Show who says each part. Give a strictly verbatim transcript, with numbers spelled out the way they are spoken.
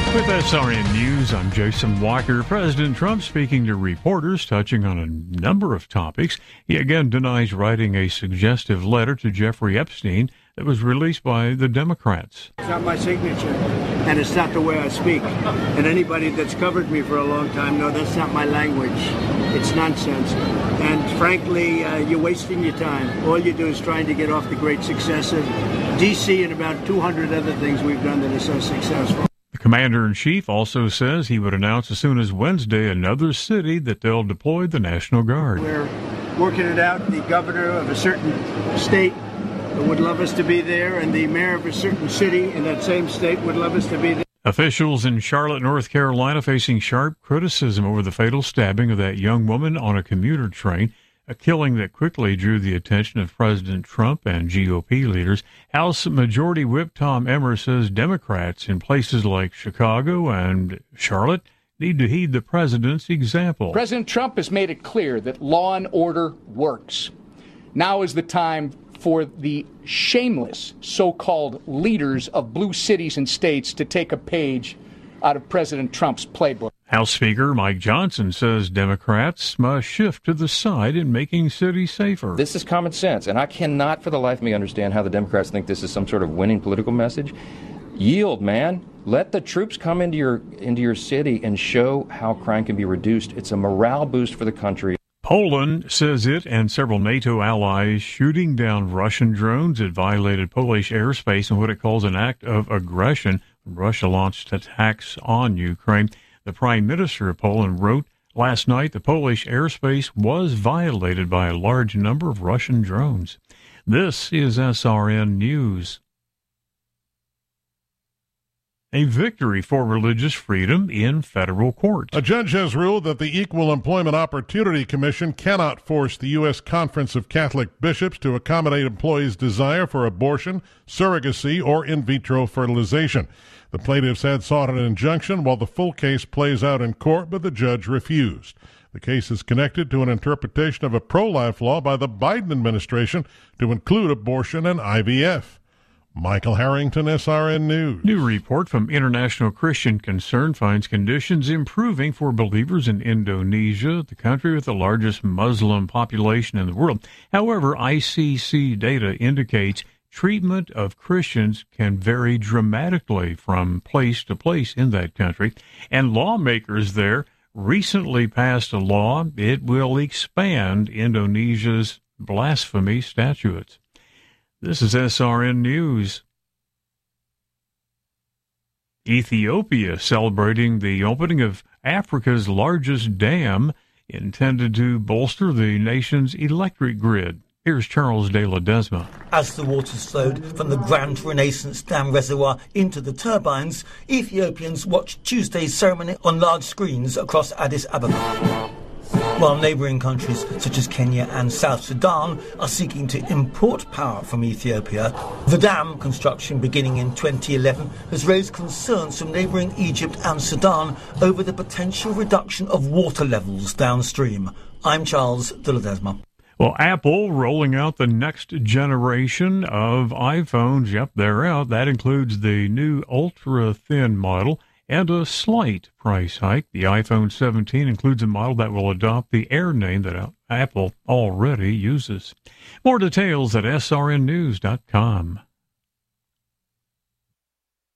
Speaker 1: With S R N News, I'm Jason Walker. President Trump speaking to reporters, touching on a number of topics. He again denies writing a suggestive letter to Jeffrey Epstein that was released by the Democrats.
Speaker 2: It's not my signature, and it's not the way I speak. And anybody that's covered me for a long time knows that's not my language. It's nonsense. And frankly, uh, you're wasting your time. All you do is trying to get off the great successes. D C and about two hundred other things we've done that are so successful.
Speaker 1: The commander-in-chief also says he would announce as soon as Wednesday another city that they'll deploy the National Guard.
Speaker 2: We're working it out. The governor of a certain state would love us to be there, and the mayor of a certain city in that same state would love us to be there.
Speaker 1: Officials in Charlotte, North Carolina, facing sharp criticism over the fatal stabbing of that young woman on a commuter train, a killing that quickly drew the attention of President Trump and G O P leaders. House Majority Whip Tom Emmer says Democrats in places like Chicago and Charlotte need to heed the president's example.
Speaker 3: President Trump has made it clear that law and order works. Now is the time for the shameless so-called leaders of blue cities and states to take a page out of President Trump's playbook.
Speaker 1: House Speaker Mike Johnson says Democrats must shift to the side in making cities safer.
Speaker 4: This is common sense, and I cannot for the life of me understand how the Democrats think this is some sort of winning political message. Yield, man. Let the troops come into your into your city and show how crime can be reduced. It's a morale boost for the country.
Speaker 1: Poland says it and several NATO allies shooting down Russian drones. It violated Polish airspace in what it calls an act of aggression. Russia launched attacks on Ukraine. The Prime Minister of Poland wrote last night the Polish airspace was violated by a large number of Russian drones. This is S R N News. A victory for religious freedom in federal court.
Speaker 5: A judge has ruled that the Equal Employment Opportunity Commission cannot force the U S Conference of Catholic Bishops to accommodate employees' desire for abortion, surrogacy, or in vitro fertilization. The plaintiffs had sought an injunction while the full case plays out in court, but the judge refused. The case is connected to an interpretation of a pro-life law by the Biden administration to include abortion and I V F. Michael Harrington, S R N News.
Speaker 1: New report from International Christian Concern finds conditions improving for believers in Indonesia, the country with the largest Muslim population in the world. However, I C C data indicates treatment of Christians can vary dramatically from place to place in that country, and lawmakers there recently passed a law. It will expand Indonesia's blasphemy statutes. This is S R N News. Ethiopia celebrating the opening of Africa's largest dam intended to bolster the nation's electric grid. Here's Charles de Ledesma.
Speaker 6: As the waters flowed from the Grand Renaissance Dam reservoir into the turbines, Ethiopians watched Tuesday's ceremony on large screens across Addis Ababa. While neighbouring countries such as Kenya and South Sudan are seeking to import power from Ethiopia, the dam construction beginning in twenty eleven has raised concerns from neighbouring Egypt and Sudan over the potential reduction of water levels downstream. I'm Charles de Ledesma.
Speaker 1: Well, Apple rolling out the next generation of iPhones. Yep, they're out. That includes the new ultra-thin model and a slight price hike. The iPhone seventeen includes a model that will adopt the Air name that Apple already uses. More details at S R N news dot com.